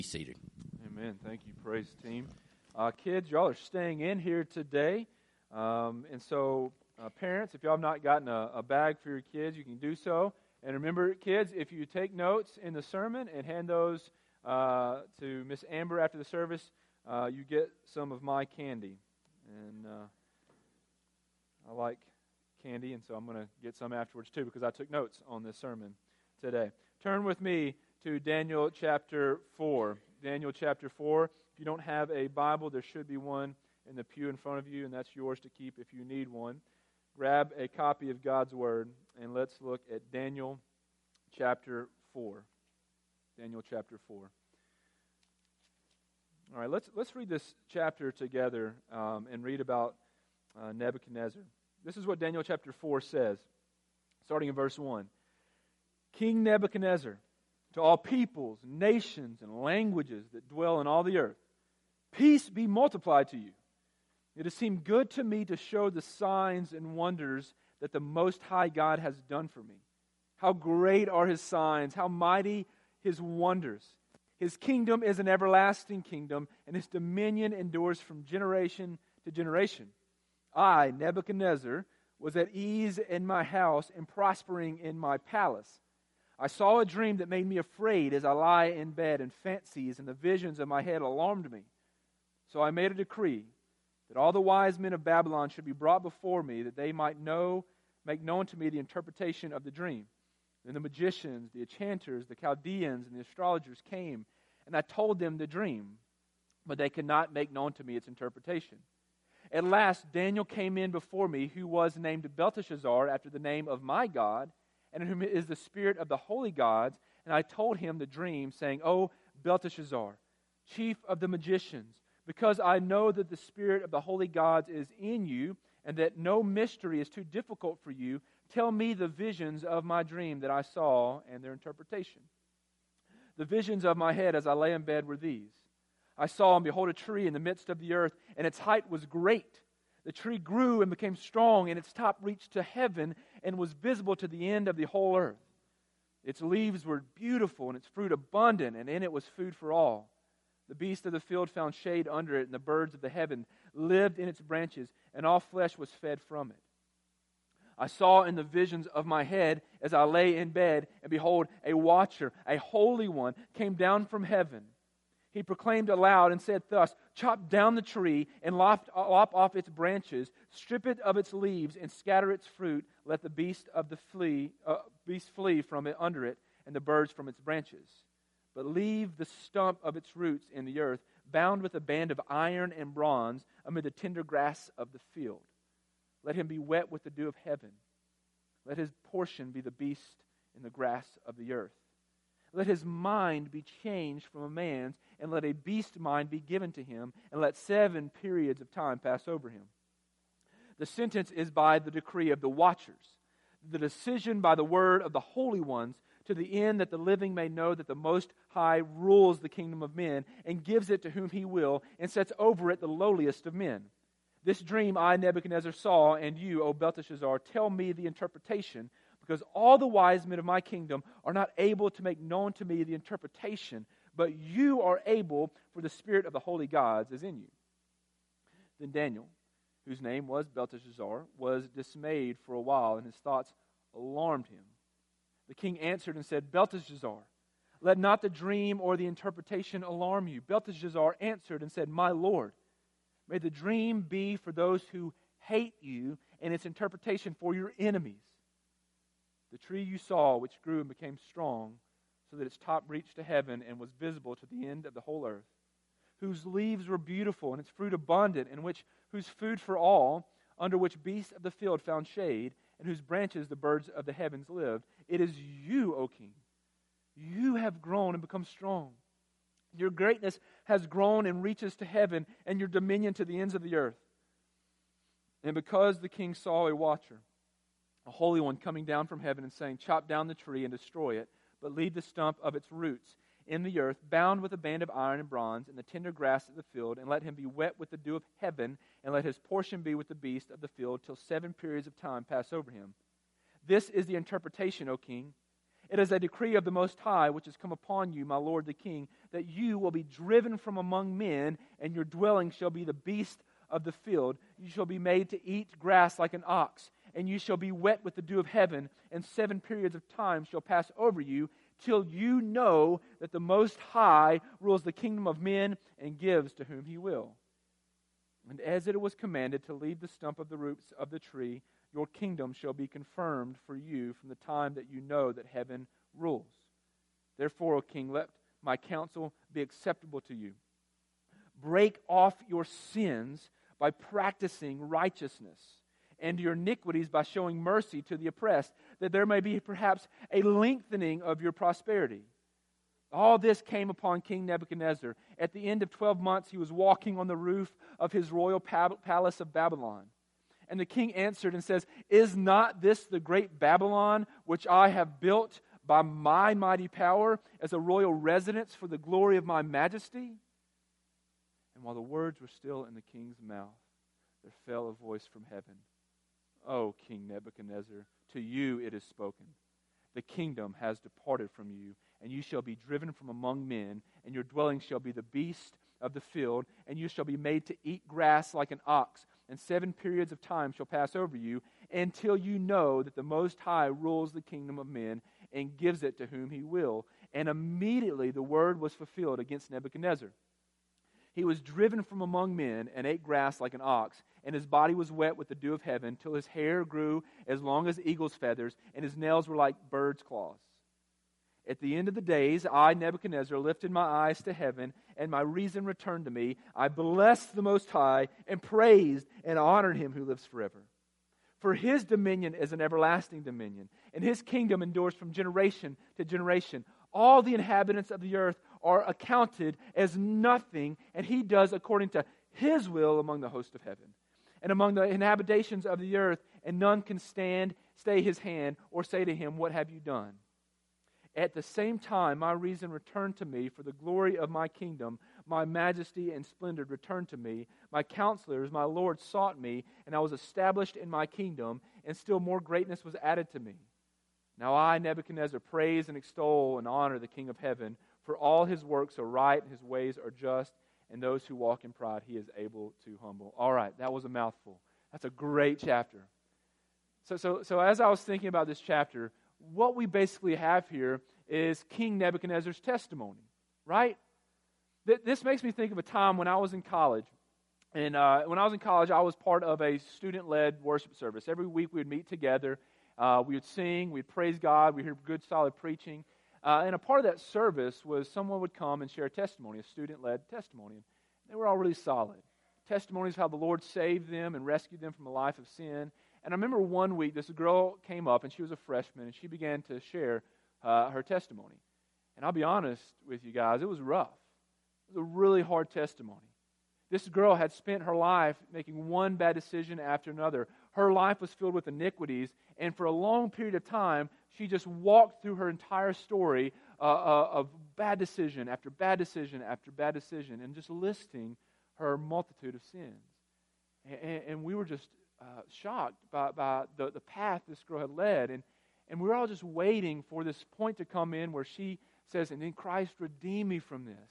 Be seated. Amen. Thank you, praise team. Kids, y'all are staying in here today. And so, parents, if y'all have not gotten a bag for your kids, you can do so. And remember, kids, if you take notes in the sermon and hand those to Miss Amber after the service, you get some of my candy. And I like candy, and so I'm going to get some afterwards too because I took notes on this sermon today. Turn with me to Daniel chapter 4. Daniel chapter 4. If you don't have a Bible, there should be one in the pew in front of you, and that's yours to keep if you need one. Grab a copy of God's Word, and let's look at Daniel chapter 4. Daniel chapter 4. All right, let's read this chapter together and read about Nebuchadnezzar. This is what Daniel chapter 4 says, starting in verse 1. King Nebuchadnezzar, to all peoples, nations, and languages that dwell in all the earth, peace be multiplied to you. It has seemed good to me to show the signs and wonders that the Most High God has done for me. How great are His signs, how mighty His wonders. His kingdom is an everlasting kingdom, and His dominion endures from generation to generation. I, Nebuchadnezzar, was at ease in my house and prospering in my palace. I saw a dream that made me afraid as I lie in bed, and fancies and the visions of my head alarmed me. So I made a decree that all the wise men of Babylon should be brought before me, that they might make known to me the interpretation of the dream. Then the magicians, the enchanters, the Chaldeans, and the astrologers came, and I told them the dream, but they could not make known to me its interpretation. At last Daniel came in before me, who was named Belteshazzar, after the name of my God, and in whom is the spirit of the holy gods. And I told him the dream, saying, O Belteshazzar, chief of the magicians, because I know that the spirit of the holy gods is in you, and that no mystery is too difficult for you, tell me the visions of my dream that I saw and their interpretation. The visions of my head as I lay in bed were these. I saw and behold a tree in the midst of the earth, and its height was great. The tree grew and became strong, and its top reached to heaven and was visible to the end of the whole earth. Its leaves were beautiful, and its fruit abundant, and in it was food for all. The beasts of the field found shade under it, and the birds of the heaven lived in its branches, and all flesh was fed from it. I saw in the visions of my head as I lay in bed, and behold, a watcher, a holy one, came down from heaven. He proclaimed aloud and said thus, chop down the tree and lop off its branches, strip it of its leaves and scatter its fruit. Let the beasts flee from it under it, and the birds from its branches. But leave the stump of its roots in the earth, bound with a band of iron and bronze amid the tender grass of the field. Let him be wet with the dew of heaven. Let his portion be the beast in the grass of the earth. Let his mind be changed from a man's, and let a beast mind be given to him, and let 7 periods of time pass over him. The sentence is by the decree of the watchers, the decision by the word of the holy ones, to the end that the living may know that the Most High rules the kingdom of men, and gives it to whom He will, and sets over it the lowliest of men. This dream I, Nebuchadnezzar, saw, and you, O Belteshazzar, tell me the interpretation, because all the wise men of my kingdom are not able to make known to me the interpretation, but you are able, for the spirit of the holy gods is in you. Then Daniel, whose name was Belteshazzar, was dismayed for a while, and his thoughts alarmed him. The king answered and said, Belteshazzar, let not the dream or the interpretation alarm you. Belteshazzar answered and said, My Lord, may the dream be for those who hate you, and its interpretation for your enemies. The tree you saw, which grew and became strong, so that its top reached to heaven and was visible to the end of the whole earth, whose leaves were beautiful and its fruit abundant, and whose food for all, under which beasts of the field found shade, and whose branches the birds of the heavens lived. It is you, O king. You have grown and become strong. Your greatness has grown and reaches to heaven, and your dominion to the ends of the earth. And because the king saw a watcher, a holy one, coming down from heaven and saying, chop down the tree and destroy it, but leave the stump of its roots in the earth, bound with a band of iron and bronze, in the tender grass of the field, and let him be wet with the dew of heaven, and let his portion be with the beast of the field, till 7 periods of time pass over him. This is the interpretation, O king. It is a decree of the Most High, which has come upon you, my lord the king, that you will be driven from among men, and your dwelling shall be the beast of the field. You shall be made to eat grass like an ox, and you shall be wet with the dew of heaven, and 7 periods of time shall pass over you, till you know that the Most High rules the kingdom of men and gives to whom he will. And as it was commanded to leave the stump of the roots of the tree, your kingdom shall be confirmed for you from the time that you know that heaven rules. Therefore, O king, let my counsel be acceptable to you. Break off your sins by practicing righteousness, and your iniquities by showing mercy to the oppressed, that there may be perhaps a lengthening of your prosperity. All this came upon King Nebuchadnezzar. At the end of 12 months, he was walking on the roof of his royal palace of Babylon. And the king answered and says, Is not this the great Babylon, which I have built by my mighty power as a royal residence for the glory of my majesty? And while the words were still in the king's mouth, there fell a voice from heaven. O King Nebuchadnezzar, to you it is spoken. The kingdom has departed from you, and you shall be driven from among men, and your dwelling shall be the beast of the field, and you shall be made to eat grass like an ox, and 7 periods of time shall pass over you, until you know that the Most High rules the kingdom of men, and gives it to whom he will. And immediately the word was fulfilled against Nebuchadnezzar. He was driven from among men and ate grass like an ox, and his body was wet with the dew of heaven, till his hair grew as long as eagle's feathers, and his nails were like birds' claws. At the end of the days, I, Nebuchadnezzar, lifted my eyes to heaven, and my reason returned to me. I blessed the Most High, and praised and honored him who lives forever. For his dominion is an everlasting dominion, and his kingdom endures from generation to generation. All the inhabitants of the earth are accounted as nothing, and he does according to his will among the host of heaven and among the inhabitations of the earth, and none can stay his hand, or say to him, What have you done? At the same time, my reason returned to me, for the glory of my kingdom, my majesty and splendor returned to me. My counselors, my Lord, sought me, and I was established in my kingdom, and still more greatness was added to me. Now I, Nebuchadnezzar, praise and extol and honor the King of heaven, for all his works are right, his ways are just, and those who walk in pride he is able to humble. All right, that was a mouthful. That's a great chapter. So as I was thinking about this chapter, what we basically have here is King Nebuchadnezzar's testimony, right? This makes me think of a time when I was in college. And when I was in college, I was part of a student-led worship service. Every week we would meet together. We would sing, we'd praise God, we'd hear good, solid preaching. And a part of that service was someone would come and share a testimony, a student-led testimony. And they were all really solid. Testimonies of how the Lord saved them and rescued them from a life of sin. And I remember one week, this girl came up, and she was a freshman, and she began to share her testimony. And I'll be honest with you guys, it was rough. It was a really hard testimony. This girl had spent her life making one bad decision after another. Her life was filled with iniquities, and for a long period of time, she just walked through her entire story of bad decision after bad decision after bad decision, and just listing her multitude of sins. And we were just shocked by the path this girl had led. And we were all just waiting for this point to come in where she says, and then Christ redeemed me from this.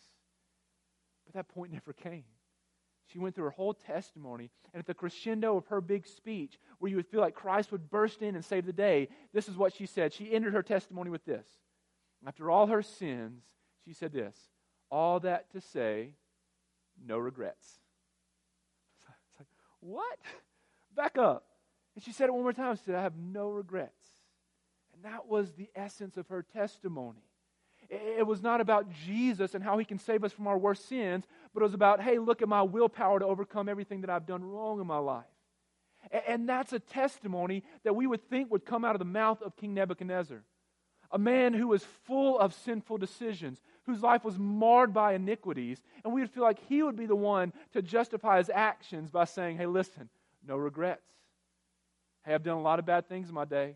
But that point never came. She went through her whole testimony, and at the crescendo of her big speech, where you would feel like Christ would burst in and save the day, this is what she said. She ended her testimony with this. After all her sins, she said this, all that to say, no regrets. It's like, what? Back up. And she said it one more time. She said, I have no regrets. And that was the essence of her testimony. It was not about Jesus and how he can save us from our worst sins, but it was about, hey, look at my willpower to overcome everything that I've done wrong in my life. And that's a testimony that we would think would come out of the mouth of King Nebuchadnezzar. A man who was full of sinful decisions, whose life was marred by iniquities, and we would feel like he would be the one to justify his actions by saying, hey, listen, no regrets. Hey, I've done a lot of bad things in my day.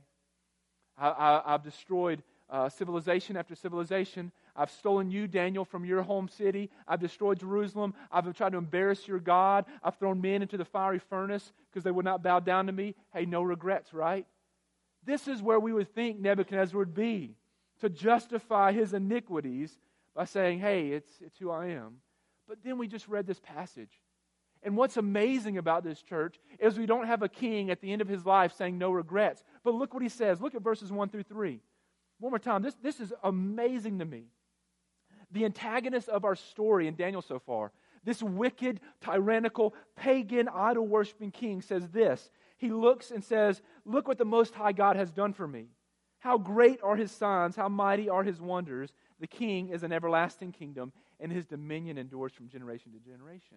I've destroyed civilization after civilization. I've stolen you, Daniel, from your home city. I've destroyed Jerusalem. I've tried to embarrass your God. I've thrown men into the fiery furnace because they would not bow down to me. Hey, no regrets, right? This is where we would think Nebuchadnezzar would be. to justify his iniquities by saying, hey, it's who I am. But then we just read this passage. And what's amazing about this church is we don't have a king at the end of his life saying no regrets. But look what he says. Look at verses 1 through 3. One more time. This is amazing to me. The antagonist of our story in Daniel so far, this wicked, tyrannical, pagan, idol-worshiping king says this. He looks and says, look what the Most High God has done for me. How great are his signs, how mighty are his wonders. The king is an everlasting kingdom, and his dominion endures from generation to generation.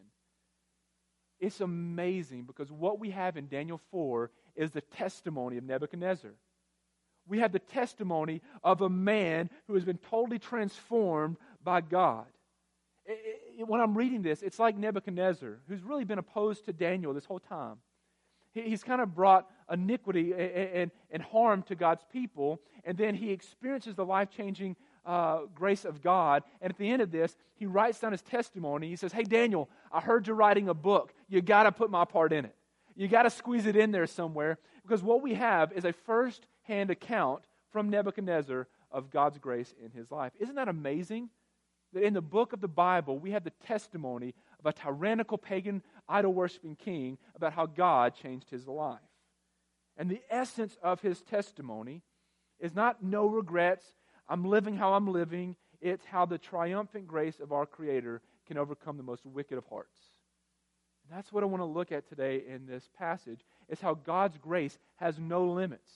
It's amazing because what we have in Daniel 4 is the testimony of Nebuchadnezzar. We have the testimony of a man who has been totally transformed by God. When I'm reading this, it's like Nebuchadnezzar, who's really been opposed to Daniel this whole time. He's kind of brought iniquity and harm to God's people, and then he experiences the life-changing grace of God. And at the end of this, he writes down his testimony. He says, hey, Daniel, I heard you're writing a book. You got to put my part in it. You got to squeeze it in there somewhere, because what we have is a first-hand account from Nebuchadnezzar of God's grace in his life. Isn't that amazing? That in the book of the Bible, we have the testimony of a tyrannical, pagan, idol-worshiping king about how God changed his life. And the essence of his testimony is not no regrets, I'm living how I'm living. It's how the triumphant grace of our Creator can overcome the most wicked of hearts. And that's what I want to look at today in this passage, is how God's grace has no limits.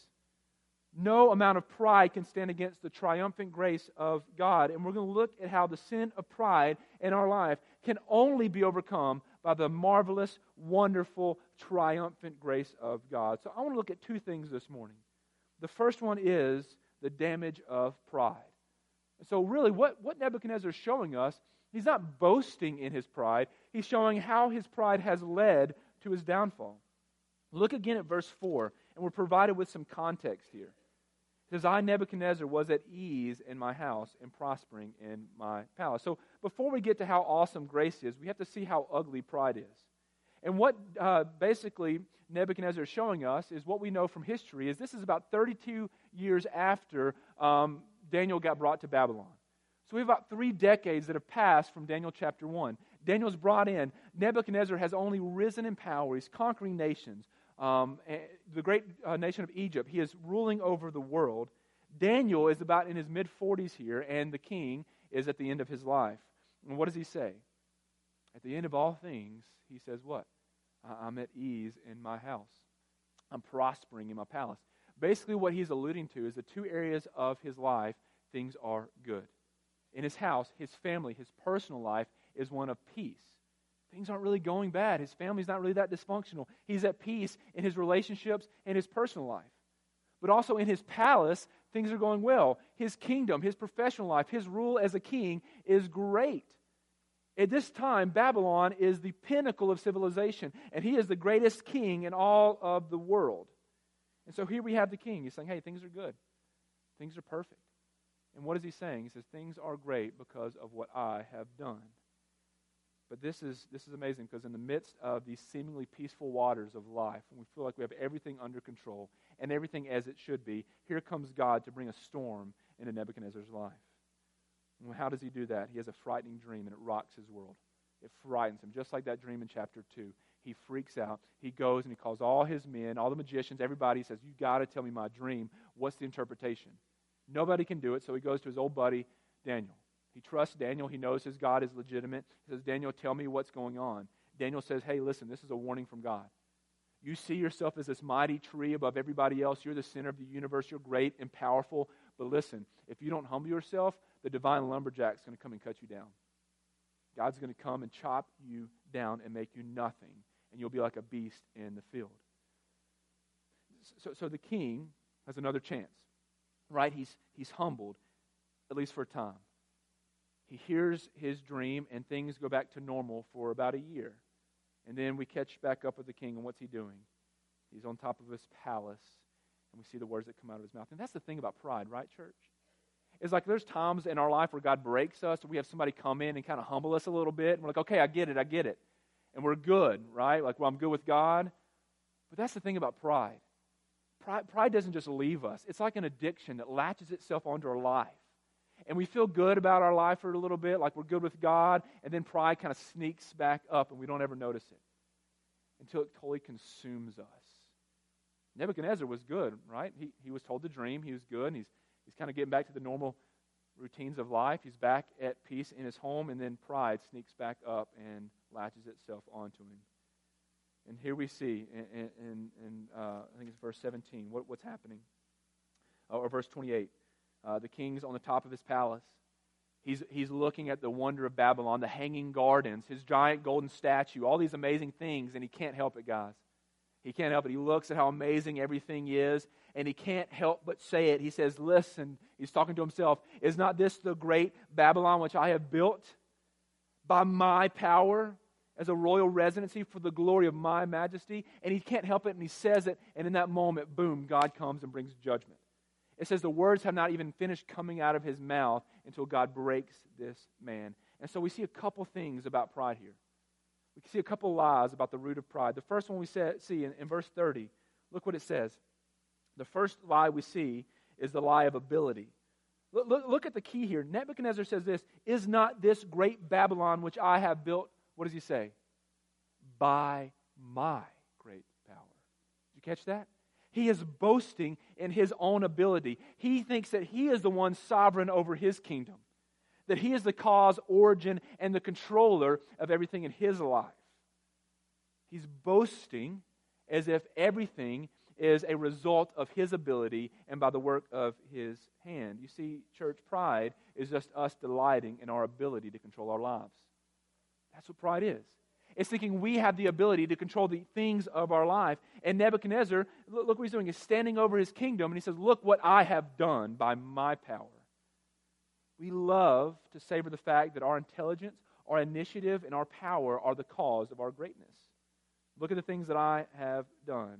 No amount of pride can stand against the triumphant grace of God. And we're going to look at how the sin of pride in our life can only be overcome by the marvelous, wonderful, triumphant grace of God. So I want to look at two things this morning. The first one is the damage of pride. So really what Nebuchadnezzar is showing us, he's not boasting in his pride. He's showing how his pride has led to his downfall. Look again at verse 4, and we're provided with some context here. It says, I, Nebuchadnezzar, was at ease in my house and prospering in my palace. So before we get to how awesome grace is, we have to see how ugly pride is. And what basically Nebuchadnezzar is showing us is what we know from history, is this is about 32 years after Daniel got brought to Babylon. So we have about 3 decades that have passed from Daniel chapter 1. Daniel's brought in. Nebuchadnezzar has only risen in power. He's conquering nations. The great nation of Egypt, he is ruling over the world. Daniel is about in his mid-40s here, and the king is at the end of his life. And what does he say? At the end of all things, he says what? I'm at ease in my house. I'm prospering in my palace. Basically what he's alluding to is the 2 areas of his life, things are good. In his house, his family, his personal life is one of peace. Things aren't really going bad. His family's not really that dysfunctional. He's at peace in his relationships and his personal life. But also in his palace, things are going well. His kingdom, his professional life, his rule as a king is great. At this time, Babylon is the pinnacle of civilization, and he is the greatest king in all of the world. And so here we have the king. He's saying, hey, things are good. Things are perfect. And what is he saying? He says, things are great because of what I have done. But this is amazing, because in the midst of these seemingly peaceful waters of life, when we feel like we have everything under control and everything as it should be, here comes God to bring a storm into Nebuchadnezzar's life. And how does he do that? He has a frightening dream, and it rocks his world. It frightens him, just like that dream in chapter 2. He freaks out. He goes and he calls all his men, all the magicians, everybody. He says, you got to tell me my dream. What's the interpretation? Nobody can do it, so he goes to his old buddy, Daniel. He trusts Daniel. He knows his God is legitimate. He says, Daniel, tell me what's going on. Daniel says, hey, listen, this is a warning from God. You see yourself as this mighty tree above everybody else. You're the center of the universe. You're great and powerful. But listen, if you don't humble yourself, the divine lumberjack's going to come and cut you down. God's going to come and chop you down and make you nothing, and you'll be like a beast in the field. So the king has another chance, right? He's humbled, at least for a time. He hears his dream, and things go back to normal for about a year. And then we catch back up with the king, and what's he doing? He's on top of his palace, and we see the words that come out of his mouth. And that's the thing about pride, right, church? It's like there's times in our life where God breaks us, and we have somebody come in and kind of humble us a little bit, and we're like, okay, I get it. And we're good, right? Like, well, I'm good with God. But that's the thing about pride. Pride doesn't just leave us. It's like an addiction that latches itself onto our life. And we feel good about our life for a little bit, like we're good with God, and then pride kind of sneaks back up and we don't ever notice it until it totally consumes us. Nebuchadnezzar was good, right? He was told to dream. He was good, and he's kind of getting back to the normal routines of life. He's back at peace in his home, and then pride sneaks back up and latches itself onto him. And here we see in I think it's verse 17, what's happening. Or verse 28. The king's on the top of his palace. He's looking at the wonder of Babylon, the hanging gardens, his giant golden statue, all these amazing things, and he can't help it, guys. He can't help it. He looks at how amazing everything is, and he can't help but say it. He says, listen, he's talking to himself, is not this the great Babylon which I have built by my power as a royal residency for the glory of my majesty? And he can't help it, and he says it, and in that moment, boom, God comes and brings judgment. It says the words have not even finished coming out of his mouth until God breaks this man. And so we see a couple things about pride here. We can see a couple lies about the root of pride. The first one we see in verse 30, look what it says. The first lie we see is the lie of ability. Look at the key here. Nebuchadnezzar says this, is not this great Babylon which I have built, what does he say? By my great power. Did you catch that? He is boasting in his own ability. He thinks that he is the one sovereign over his kingdom, that he is the cause, origin, and the controller of everything in his life. He's boasting as if everything is a result of his ability and by the work of his hand. You see, church, pride is just us delighting in our ability to control our lives. That's what pride is. It's thinking we have the ability to control the things of our life. And Nebuchadnezzar, look what he's doing. He's standing over his kingdom and he says, look what I have done by my power. We love to savor the fact that our intelligence, our initiative, and our power are the cause of our greatness. Look at the things that I have done.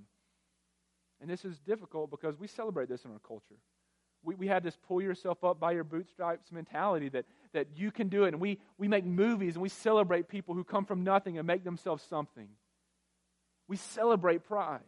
And this is difficult because we celebrate this in our culture. We have this pull yourself up by your bootstraps mentality that you can do it. And we make movies and we celebrate people who come from nothing and make themselves something. We celebrate pride.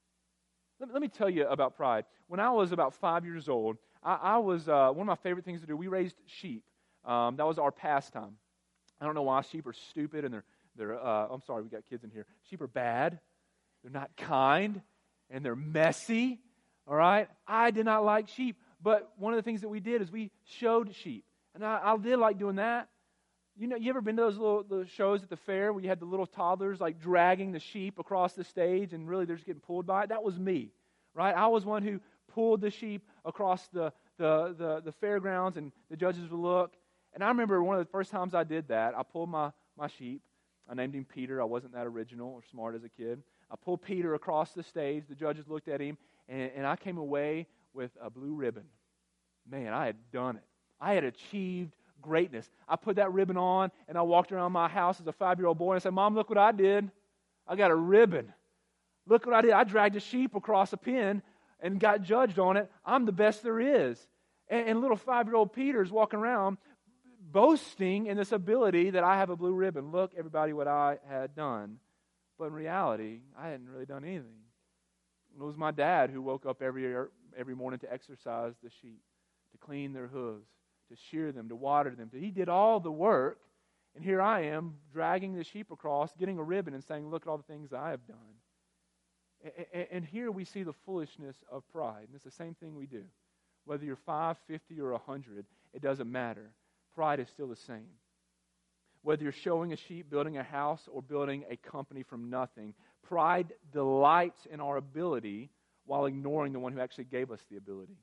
Let me tell you about pride. When I was about 5 years old, I was one of my favorite things to do. We raised sheep. That was our pastime. I don't know why sheep are stupid and they're I'm sorry, we got kids in here. Sheep are bad. They're not kind and they're messy. All right? I did not like sheep. But one of the things that we did is we showed sheep. And I did like doing that. You know, you ever been to those shows at the fair where you had the little toddlers like dragging the sheep across the stage and really they're just getting pulled by it? That was me, right? I was one who pulled the sheep across the fairgrounds and the judges would look. And I remember one of the first times I did that, I pulled my sheep. I named him Peter. I wasn't that original or smart as a kid. I pulled Peter across the stage. The judges looked at him and I came away with a blue ribbon. Man, I had done it. I had achieved greatness. I put that ribbon on and I walked around my house as a 5-year-old boy and I said, Mom, look what I did. I got a ribbon. Look what I did. I dragged a sheep across a pen and got judged on it. I'm the best there is. And little 5-year-old Peter's walking around boasting in this ability that I have a blue ribbon. Look, everybody, what I had done. But in reality, I hadn't really done anything. It was my dad who woke up every morning to exercise the sheep, to clean their hooves, to shear them, to water them. He did all the work, and here I am dragging the sheep across, getting a ribbon and saying, look at all the things I have done. And here we see the foolishness of pride. And it's the same thing we do. Whether you're 5, 50, or 100, it doesn't matter. Pride is still the same. Whether you're showing a sheep, building a house, or building a company from nothing, pride delights in our ability while ignoring the one who actually gave us the ability.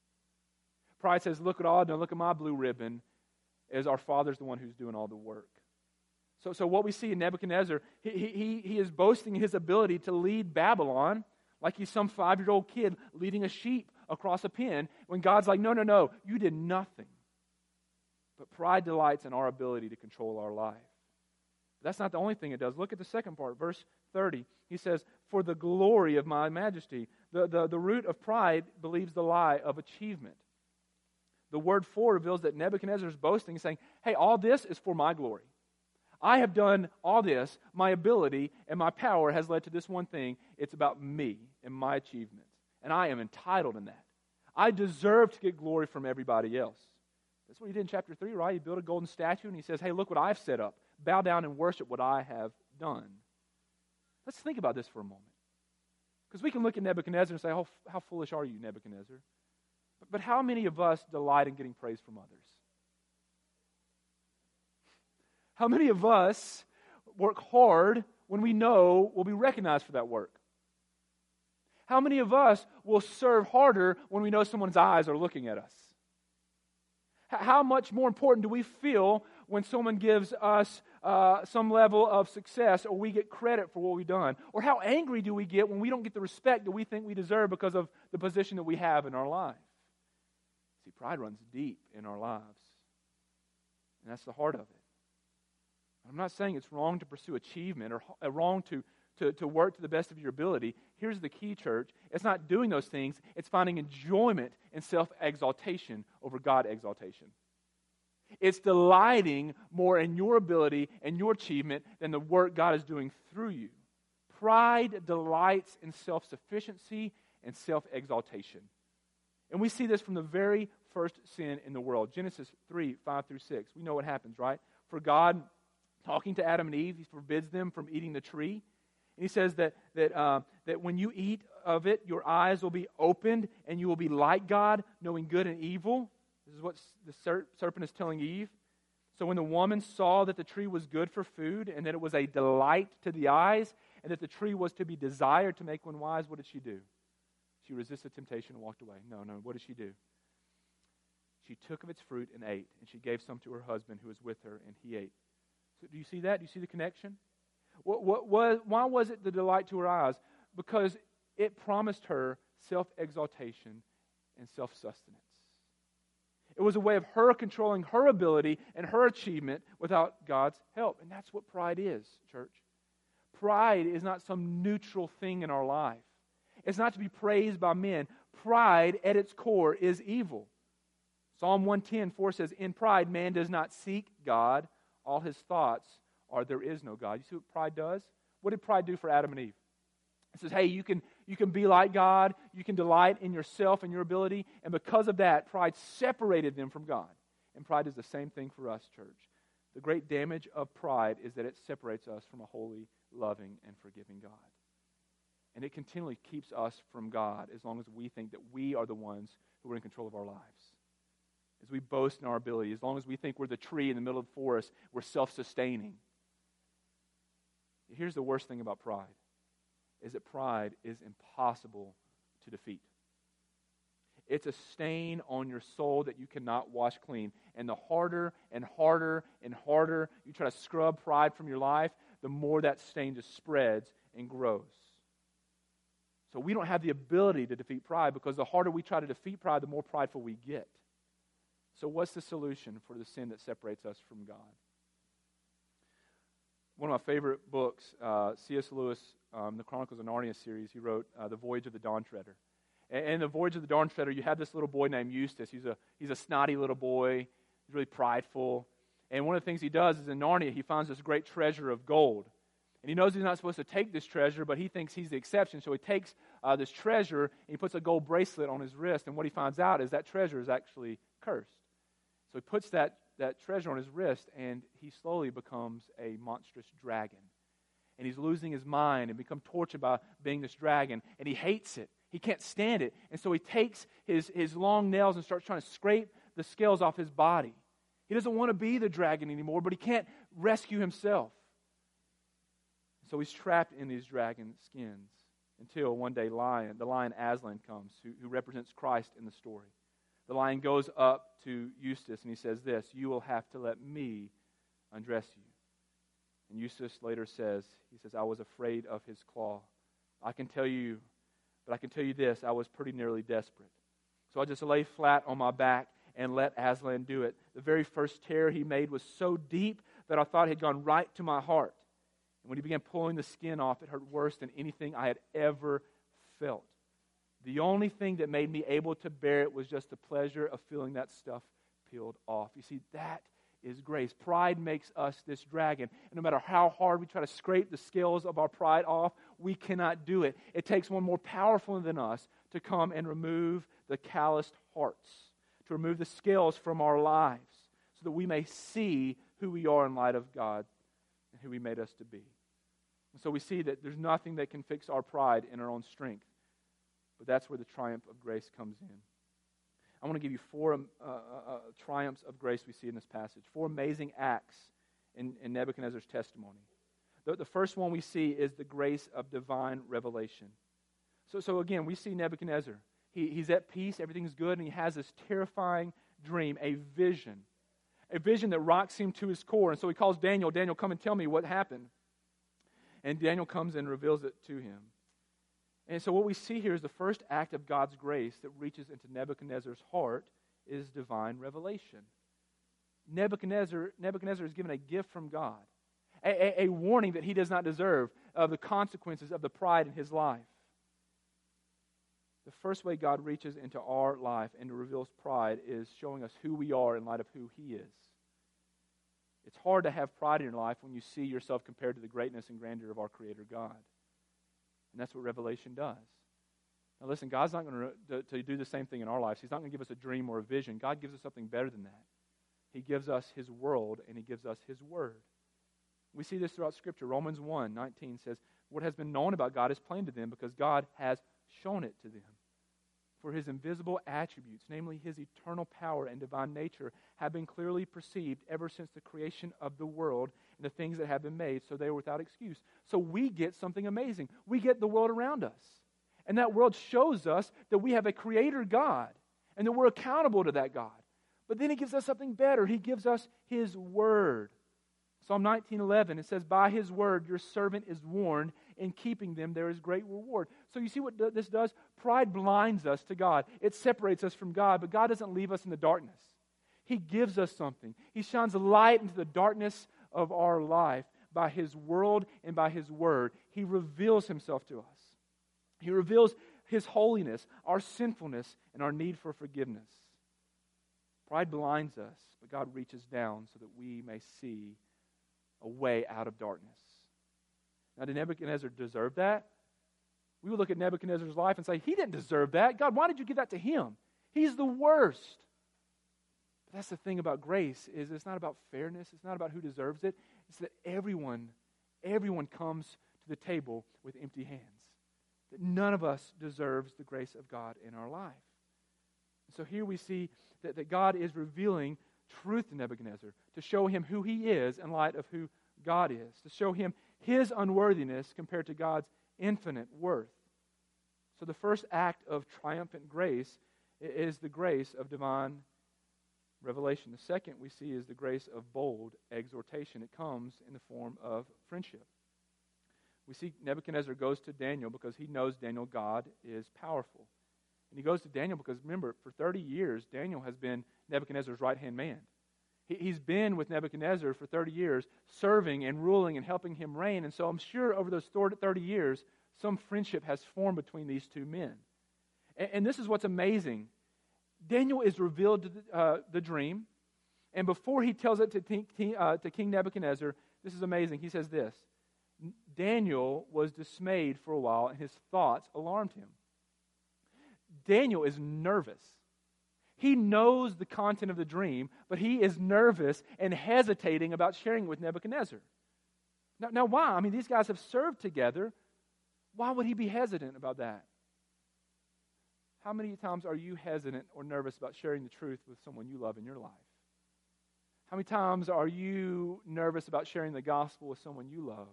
Pride says, look at all I've done, look at my blue ribbon, as our Father's the one who's doing all the work. So what we see in Nebuchadnezzar, he is boasting his ability to lead Babylon like he's some 5-year-old kid leading a sheep across a pen, when God's like, no, you did nothing. But pride delights in our ability to control our life. But that's not the only thing it does. Look at the second part, verse 30. He says, for the glory of my majesty. The root of pride believes the lie of achievement. The word for reveals that Nebuchadnezzar is boasting, saying, hey, all this is for my glory. I have done all this. My ability and my power has led to this one thing. It's about me and my achievements. and I am entitled in that. I deserve to get glory from everybody else. That's what he did in chapter 3, right? He built a golden statue, and he says, hey, look what I've set up. Bow down and worship what I have done. Let's think about this for a moment. Because we can look at Nebuchadnezzar and say, oh, how foolish are you, Nebuchadnezzar? But how many of us delight in getting praise from others? How many of us work hard when we know we'll be recognized for that work? How many of us will serve harder when we know someone's eyes are looking at us? How much more important do we feel when someone gives us some level of success or we get credit for what we've done? Or how angry do we get when we don't get the respect that we think we deserve because of the position that we have in our life? See, pride runs deep in our lives. And that's the heart of it. I'm not saying it's wrong to pursue achievement or wrong to work to the best of your ability. Here's the key, church. It's not doing those things. It's finding enjoyment in self-exaltation over God exaltation. It's delighting more in your ability and your achievement than the work God is doing through you. Pride delights in self-sufficiency and self-exaltation. And we see this from the very first sin in the world. Genesis 3, 5 through 6. We know what happens, right? For God, talking to Adam and Eve, He forbids them from eating the tree. And He says that when you eat of it, your eyes will be opened and you will be like God, knowing good and evil. This is what the serpent is telling Eve. So when the woman saw that the tree was good for food and that it was a delight to the eyes and that the tree was to be desired to make one wise, what did she do? She resisted temptation and walked away. No. What did she do? She took of its fruit and ate, and she gave some to her husband who was with her, and he ate. So do you see that? Do you see the connection? Why was it the delight to her eyes? Because it promised her self-exaltation and self-sustenance. It was a way of her controlling her ability and her achievement without God's help. And that's what pride is, church. Pride is not some neutral thing in our life. It's not to be praised by men. Pride, at its core, is evil. Psalm 110:4 says, in pride, man does not seek God. All his thoughts are, there is no God. You see what pride does? What did pride do for Adam and Eve? It says, hey, you can be like God. You can delight in yourself and your ability. And because of that, pride separated them from God. And pride is the same thing for us, church. The great damage of pride is that it separates us from a holy, loving, and forgiving God. And it continually keeps us from God as long as we think that we are the ones who are in control of our lives. As we boast in our ability, as long as we think we're the tree in the middle of the forest, we're self-sustaining. Here's the worst thing about pride, is that pride is impossible to defeat. It's a stain on your soul that you cannot wash clean. And the harder and harder and harder you try to scrub pride from your life, the more that stain just spreads and grows. So we don't have the ability to defeat pride because the harder we try to defeat pride, the more prideful we get. So what's the solution for the sin that separates us from God? One of my favorite books, C.S. Lewis, the Chronicles of Narnia series, he wrote The Voyage of the Dawn Treader. And in The Voyage of the Dawn Treader, you have this little boy named Eustace. He's a snotty little boy. He's really prideful. And one of the things he does is in Narnia, he finds this great treasure of gold. And he knows he's not supposed to take this treasure, but he thinks he's the exception. So he takes this treasure and he puts a gold bracelet on his wrist. And what he finds out is that treasure is actually cursed. So he puts that treasure on his wrist and he slowly becomes a monstrous dragon. And he's losing his mind and become tortured by being this dragon. And he hates it. He can't stand it. And so he takes his long nails and starts trying to scrape the scales off his body. He doesn't want to be the dragon anymore, but he can't rescue himself. So he's trapped in these dragon skins until one day the lion Aslan comes, who represents Christ in the story. The lion goes up to Eustace and he says this, you will have to let me undress you. And Eustace later says, I was afraid of his claw. I can tell you this, I was pretty nearly desperate. So I just lay flat on my back and let Aslan do it. The very first tear he made was so deep that I thought it had gone right to my heart. And when he began pulling the skin off, it hurt worse than anything I had ever felt. The only thing that made me able to bear it was just the pleasure of feeling that stuff peeled off. You see, that is grace. Pride makes us this dragon. And no matter how hard we try to scrape the scales of our pride off, we cannot do it. It takes one more powerful than us to come and remove the calloused hearts, to remove the scales from our lives, so that we may see who we are in light of God and who He made us to be. And so we see that there's nothing that can fix our pride in our own strength. But that's where the triumph of grace comes in. I want to give you four triumphs of grace we see in this passage. Four amazing acts in Nebuchadnezzar's testimony. The first one we see is the grace of divine revelation. So again, we see Nebuchadnezzar. He's at peace, everything's good, and he has this terrifying dream, a vision that rocks him to his core. And so he calls Daniel, Daniel, come and tell me what happened. And Daniel comes and reveals it to him. And so what we see here is the first act of God's grace that reaches into Nebuchadnezzar's heart is divine revelation. Nebuchadnezzar is given a gift from God, a warning that he does not deserve of the consequences of the pride in his life. The first way God reaches into our life and reveals pride is showing us who we are in light of who He is. It's hard to have pride in your life when you see yourself compared to the greatness and grandeur of our Creator God. And that's what Revelation does. Now listen, God's not going to do the same thing in our lives. He's not going to give us a dream or a vision. God gives us something better than that. He gives us His world, and He gives us His Word. We see this throughout Scripture. Romans 1:19 says, what has been known about God is plain to them because God has shown it to them. For His invisible attributes, namely His eternal power and divine nature, have been clearly perceived ever since the creation of the world and the things that have been made, so they are without excuse. So we get something amazing. We get the world around us. And that world shows us that we have a Creator God and that we're accountable to that God. But then He gives us something better. He gives us His Word. Psalm 19:11, it says, by His word your servant is warned, in keeping them there is great reward. So you see what this does? Pride blinds us to God. It separates us from God, but God doesn't leave us in the darkness. He gives us something. He shines a light into the darkness of our life by His world and by His word. He reveals Himself to us. He reveals His holiness, our sinfulness, and our need for forgiveness. Pride blinds us, but God reaches down so that we may see a way out of darkness. Now, did Nebuchadnezzar deserve that? We would look at Nebuchadnezzar's life and say, he didn't deserve that. God, why did you give that to him? He's the worst. But that's the thing about grace, is it's not about fairness. It's not about who deserves it. It's that everyone comes to the table with empty hands. That none of us deserves the grace of God in our life. So here we see that God is revealing truth to Nebuchadnezzar to show him who he is in light of who God is, to show him his unworthiness compared to God's infinite worth. So the first act of triumphant grace is the grace of divine revelation. The second we see is the grace of bold exhortation. It comes in the form of friendship. We see Nebuchadnezzar goes to Daniel because he knows Daniel, God is powerful. And he goes to Daniel because, remember, for 30 years, Daniel has been Nebuchadnezzar's right-hand man. He's been with Nebuchadnezzar for 30 years, serving and ruling and helping him reign. And so I'm sure over those 30 years, some friendship has formed between these two men. And this is what's amazing. Daniel is revealed the dream. And before he tells it to King Nebuchadnezzar, this is amazing. He says this, Daniel was dismayed for a while, and his thoughts alarmed him. Daniel is nervous. He knows the content of the dream, but he is nervous and hesitating about sharing it with Nebuchadnezzar. Now why? I mean, these guys have served together. Why would he be hesitant about that? How many times are you hesitant or nervous about sharing the truth with someone you love in your life? How many times are you nervous about sharing the gospel with someone you love?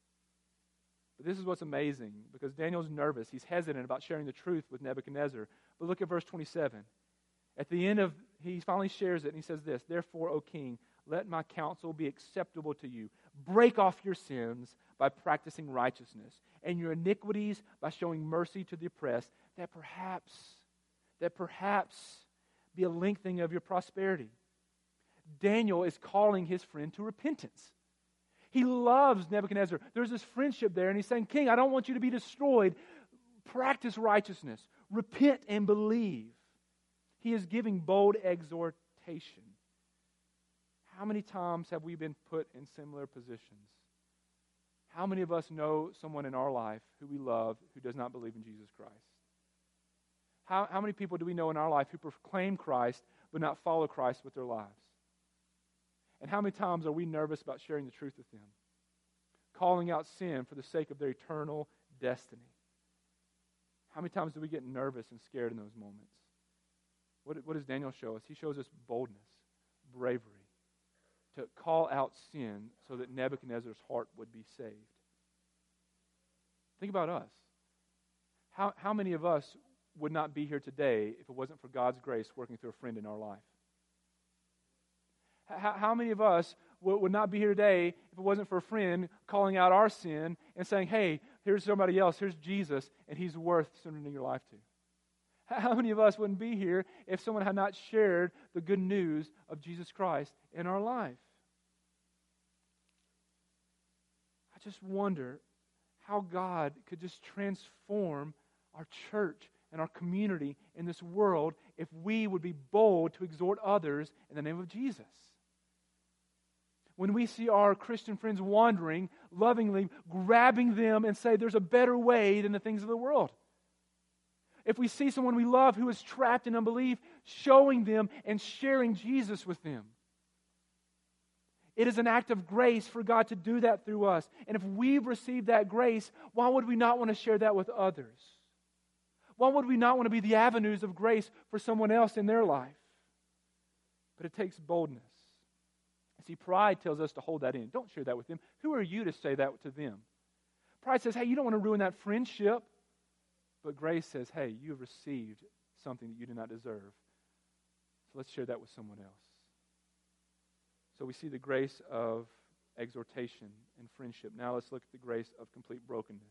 But this is what's amazing, because Daniel's nervous. He's hesitant about sharing the truth with Nebuchadnezzar. But look at verse 27. At the end of, he finally shares it, and he says this, therefore, O king, let my counsel be acceptable to you. Break off your sins by practicing righteousness, and your iniquities by showing mercy to the oppressed, that perhaps be a lengthening of your prosperity. Daniel is calling his friend to repentance. He loves Nebuchadnezzar. There's this friendship there, and he's saying, King, I don't want you to be destroyed. Practice righteousness. Repent and believe. He is giving bold exhortation. how many times have we been put in similar positions? How many of us know someone in our life who we love who does not believe in Jesus Christ? How many people do we know in our life who proclaim Christ but not follow Christ with their lives? And how many times are we nervous about sharing the truth with them? Calling out sin for the sake of their eternal destiny. How many times do we get nervous and scared in those moments? What does Daniel show us? He shows us boldness, bravery, to call out sin so that Nebuchadnezzar's heart would be saved. Think about us. How many of us would not be here today if it wasn't for God's grace working through a friend in our life? How many of us would not be here today if it wasn't for a friend calling out our sin and saying, hey, here's somebody else, here's Jesus, and he's worth surrendering your life to? How many of us wouldn't be here if someone had not shared the good news of Jesus Christ in our life? I just wonder how God could just transform our church and our community in this world if we would be bold to exhort others in the name of Jesus. When we see our Christian friends wandering, lovingly grabbing them and say there's a better way than the things of the world. If we see someone we love who is trapped in unbelief, showing them and sharing Jesus with them. It is an act of grace for God to do that through us. And if we've received that grace, why would we not want to share that with others? Why would we not want to be the avenues of grace for someone else in their life? But it takes boldness. See, pride tells us to hold that in. Don't share that with them. Who are you to say that to them? Pride says, hey, you don't want to ruin that friendship. But grace says, hey, you have received something that you do not deserve. So let's share that with someone else. So we see the grace of exhortation and friendship. Now let's look at the grace of complete brokenness.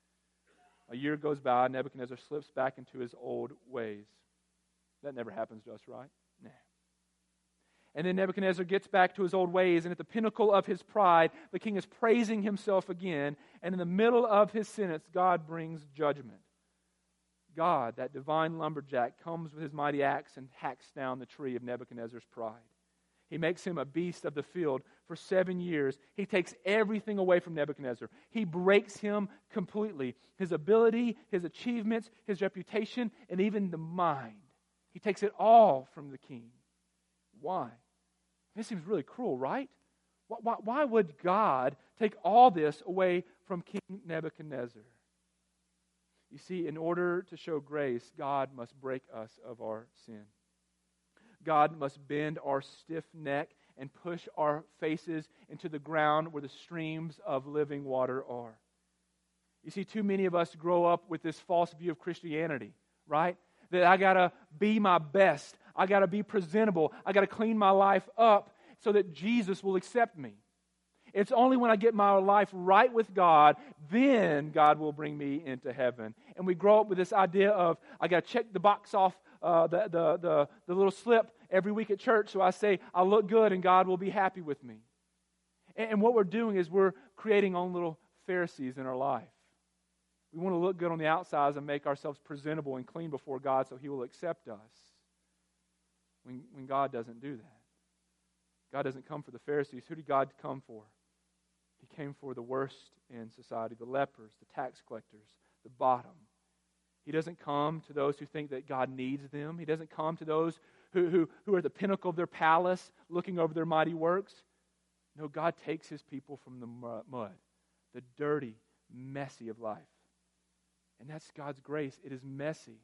A year goes by, Nebuchadnezzar slips back into his old ways. That never happens to us, right? Nah. And then Nebuchadnezzar gets back to his old ways, and at the pinnacle of his pride, the king is praising himself again, and in the middle of his sentence, God brings judgment. God, that divine lumberjack, comes with his mighty axe and hacks down the tree of Nebuchadnezzar's pride. He makes him a beast of the field for 7 years. He takes everything away from Nebuchadnezzar. He breaks him completely. His ability, his achievements, his reputation, and even the mind. He takes it all from the king. Why? This seems really cruel, right? Why would God take all this away from King Nebuchadnezzar? You see, in order to show grace, God must break us of our sin. God must bend our stiff neck and push our faces into the ground where the streams of living water are. You see, too many of us grow up with this false view of Christianity, right? That I got to be my best. I got to be presentable. I got to clean my life up so that Jesus will accept me. It's only when I get my life right with God, then God will bring me into heaven. And we grow up with this idea of, I got to check the box off the little slip every week at church, so I say, I look good and God will be happy with me. And what we're doing is we're creating our own little Pharisees in our life. We want to look good on the outsides and make ourselves presentable and clean before God so He will accept us. When God doesn't do that. God doesn't come for the Pharisees. Who did God come for? He came for the worst in society, the lepers, the tax collectors, the bottom. He doesn't come to those who think that God needs them. He doesn't come to those who are at the pinnacle of their palace looking over their mighty works. No, God takes His people from the mud, the dirty, messy of life. And that's God's grace. It is messy.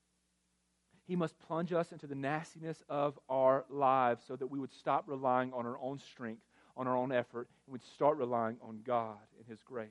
He must plunge us into the nastiness of our lives so that we would stop relying on our own strength, on our own effort, and we'd start relying on God and His grace.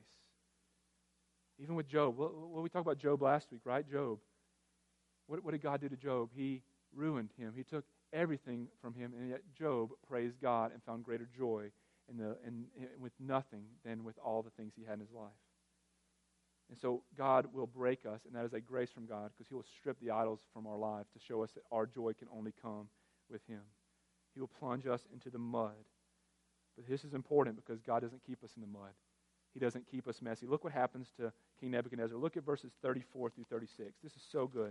Even with Job. Well, we talked about Job last week, right? Job. What did God do to Job? He ruined him. He took everything from him, and yet Job praised God and found greater joy with nothing than with all the things he had in his life. And so God will break us, and that is a grace from God, because He will strip the idols from our lives to show us that our joy can only come with Him. He will plunge us into the mud. But this is important because God doesn't keep us in the mud. He doesn't keep us messy. Look what happens to King Nebuchadnezzar. Look at verses 34 through 36. This is so good.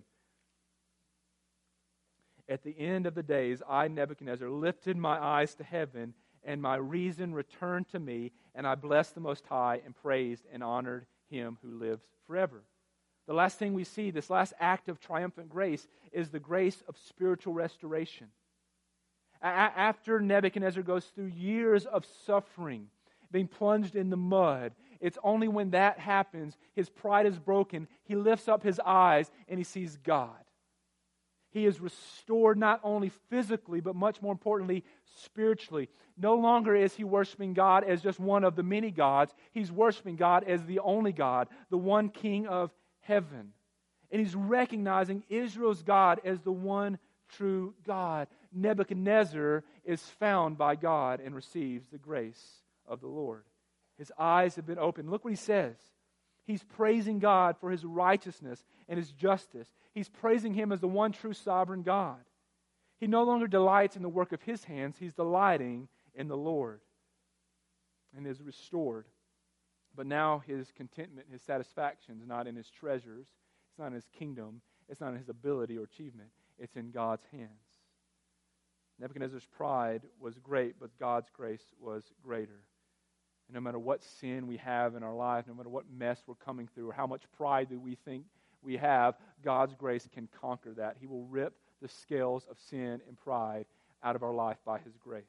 At the end of the days, I, Nebuchadnezzar, lifted my eyes to heaven, and my reason returned to me, and I blessed the Most High and praised and honored him who lives forever. The last thing we see, this last act of triumphant grace, is the grace of spiritual restoration. After Nebuchadnezzar goes through years of suffering, being plunged in the mud, it's only when that happens, his pride is broken, he lifts up his eyes and he sees God. He is restored not only physically, but much more importantly, spiritually. No longer is he worshiping God as just one of the many gods. He's worshiping God as the only God, the one King of heaven. And he's recognizing Israel's God as the one true God. Nebuchadnezzar is found by God and receives the grace of the Lord. His eyes have been opened. Look what he says. He's praising God for his righteousness and his justice. He's praising him as the one true sovereign God. He no longer delights in the work of his hands. He's delighting in the Lord and is restored. But now his contentment, his satisfaction is not in his treasures. It's not in his kingdom. It's not in his ability or achievement. It's in God's hands. Nebuchadnezzar's pride was great, but God's grace was greater. And no matter what sin we have in our life, no matter what mess we're coming through, or how much pride that we think we have, God's grace can conquer that. He will rip the scales of sin and pride out of our life by his grace.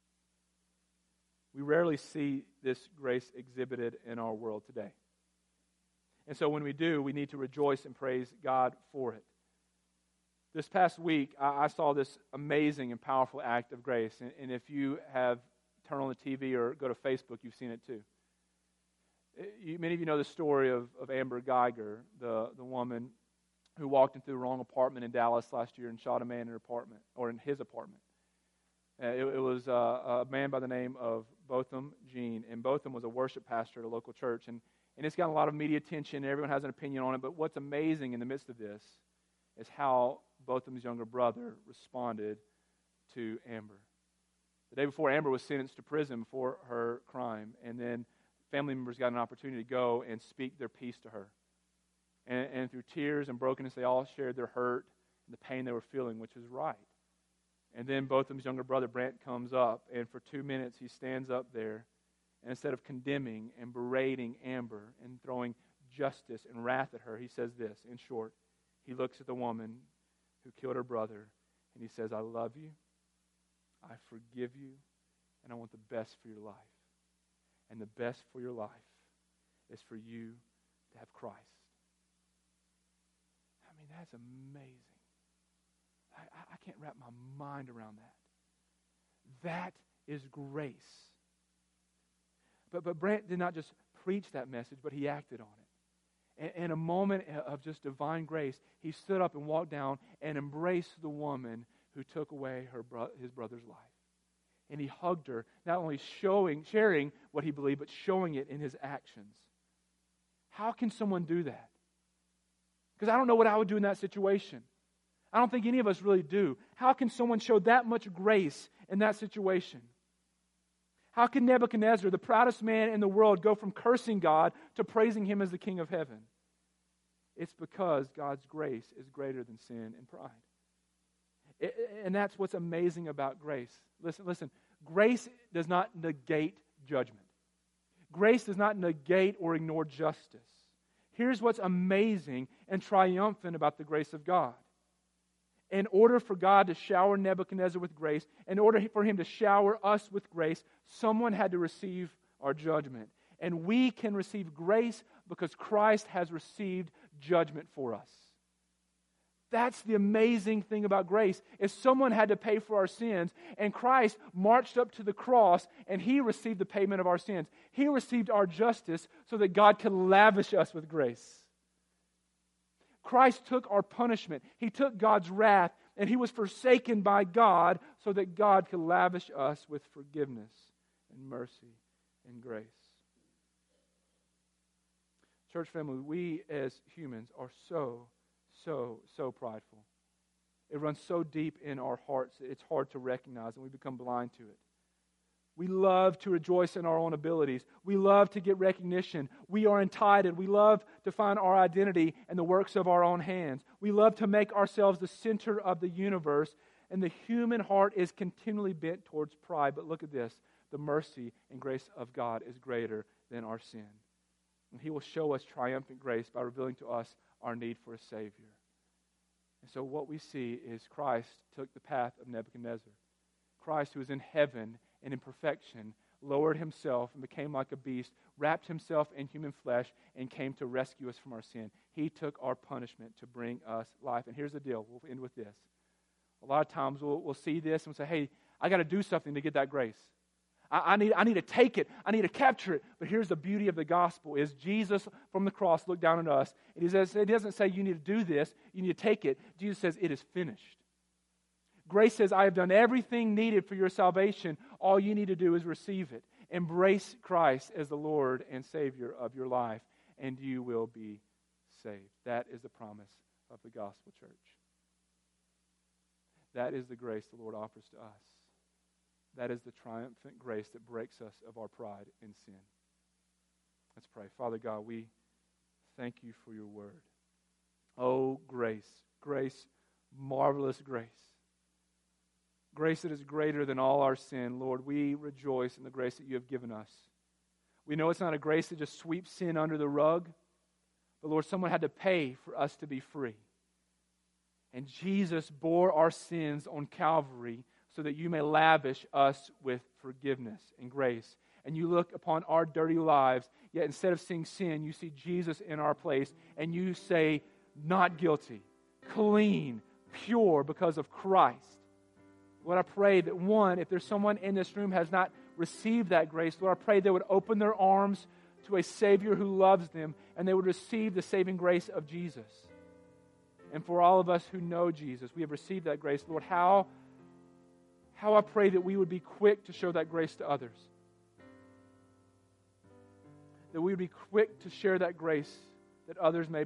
We rarely see this grace exhibited in our world today. And so when we do, we need to rejoice and praise God for it. This past week, I saw this amazing and powerful act of grace. And if you have turned on the TV or go to Facebook, you've seen it too. Many of you know the story of Amber Geiger, the woman who walked into the wrong apartment in Dallas last year and shot a man in her apartment, or in his apartment. It was a man by the name of Botham Jean, and Botham was a worship pastor at a local church. And it's gotten a lot of media attention, and everyone has an opinion on it. But what's amazing in the midst of this is how Botham's younger brother responded to Amber. The day before, Amber was sentenced to prison for her crime, and then family members got an opportunity to go and speak their piece to her. And through tears and brokenness, they all shared their hurt and the pain they were feeling, which was right. And then Botham's younger brother, Brant, comes up, and for 2 minutes he stands up there, and instead of condemning and berating Amber and throwing justice and wrath at her, he says this, in short. He looks at the woman who killed her brother, and he says, I love you, I forgive you, and I want the best for your life. And the best for your life is for you to have Christ. I mean, that's amazing. I can't wrap my mind around that. That is grace. But Brant did not just preach that message, but he acted on it. In a moment of just divine grace, he stood up and walked down and embraced the woman who took away his brother's life. And he hugged her, not only sharing what he believed, but showing it in his actions. How can someone do that? Because I don't know what I would do in that situation. I don't think any of us really do. How can someone show that much grace in that situation? How can Nebuchadnezzar, the proudest man in the world, go from cursing God to praising him as the King of heaven? It's because God's grace is greater than sin and pride. And that's what's amazing about grace. Listen. Grace does not negate judgment. Grace does not negate or ignore justice. Here's what's amazing and triumphant about the grace of God. In order for God to shower Nebuchadnezzar with grace, in order for him to shower us with grace, someone had to receive our judgment. And we can receive grace because Christ has received judgment for us. That's the amazing thing about grace, is someone had to pay for our sins, and Christ marched up to the cross, and he received the payment of our sins. He received our justice so that God could lavish us with grace. Christ took our punishment. He took God's wrath, and he was forsaken by God so that God could lavish us with forgiveness and mercy and grace. Church family, we as humans are so prideful. It runs so deep in our hearts that it's hard to recognize, and we become blind to it. We love to rejoice in our own abilities. We love to get recognition. We are entitled. We love to find our identity in the works of our own hands. We love to make ourselves the center of the universe, and the human heart is continually bent towards pride. But look at this. the mercy and grace of God is greater than our sin. And He will show us triumphant grace by revealing to us our need for a Savior. And so what we see is Christ took the path of Nebuchadnezzar. Christ, who was in heaven and in perfection, lowered Himself and became like a beast, wrapped Himself in human flesh, and came to rescue us from our sin. He took our punishment to bring us life. And here's the deal. We'll end with this. A lot of times we'll see this and we'll say, hey, I got to do something to get that grace. I need to take it. I need to capture it. But here's the beauty of the gospel is Jesus from the cross looked down on us. And He doesn't say you need to do this. You need to take it. Jesus says it is finished. Grace says, I have done everything needed for your salvation. All you need to do is receive it. Embrace Christ as the Lord and Savior of your life, and you will be saved. That is the promise of the gospel, church. That is the grace the Lord offers to us. That is the triumphant grace that breaks us of our pride in sin. Let's pray. Father God, we thank you for your word. Oh, grace, marvelous grace. Grace that is greater than all our sin. Lord, we rejoice in the grace that you have given us. We know it's not a grace that just sweeps sin under the rug, but Lord, someone had to pay for us to be free. And Jesus bore our sins on Calvary so that you may lavish us with forgiveness and grace. And you look upon our dirty lives, yet instead of seeing sin, you see Jesus in our place, and you say, not guilty, clean, pure because of Christ. Lord, I pray that one, if there's someone in this room has not received that grace, Lord, I pray they would open their arms to a Savior who loves them, and they would receive the saving grace of Jesus. And for all of us who know Jesus, we have received that grace. Lord, how I pray that we would be quick to show that grace to others. That we would be quick to share that grace that others may